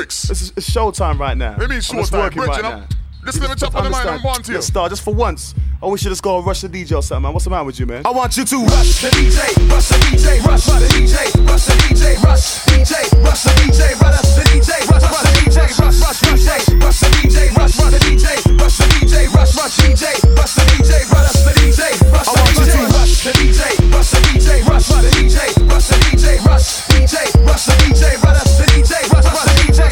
bricks. It's showtime right now. What do you mean showtime? Bricks, you know? Just let me chop on the mic and want to you. Star, just for once. I wish you just go and rush the DJ or something, man. What's the matter with you, man? I want you to rush the DJ, rush the DJ, rush the DJ, rush the DJ, rush DJ, rush the DJ, rush the DJ, rush